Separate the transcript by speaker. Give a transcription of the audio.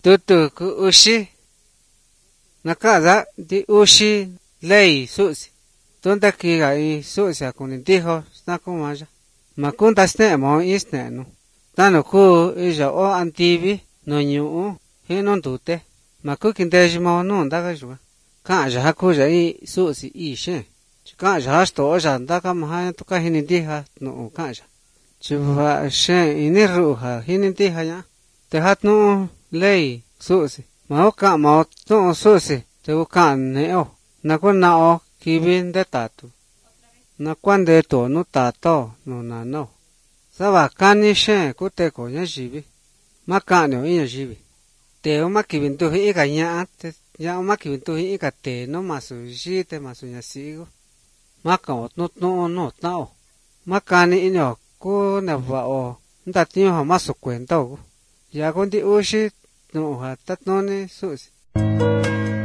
Speaker 1: tutu ku ushi nakaza di ushi ley susi tonta kiga i susi akuni dijo snakumaya makunta sne mo isne no tano ku ija o antivi no nyu hino ndute makukindeji mo no ndaga juba kanja hakuja i susi i she kanja hasto ja ndaka maha to ka hini diha no kanja chuva she ini ruha hini diha ya te hatnu ley susi maoka mo to susi te ukan neo na kunao kibin de tatu na kwande to no tato no na no saba kani she kute ko nya jibi makano i nya jibi te o makibin tu hi ka nya te ya o makibin tu hi ka te no masu ji te masu nya sigo makao no tao makani inyo ko na va o ndatio ha masu kwento ya kondi ushi no ha tatnone susi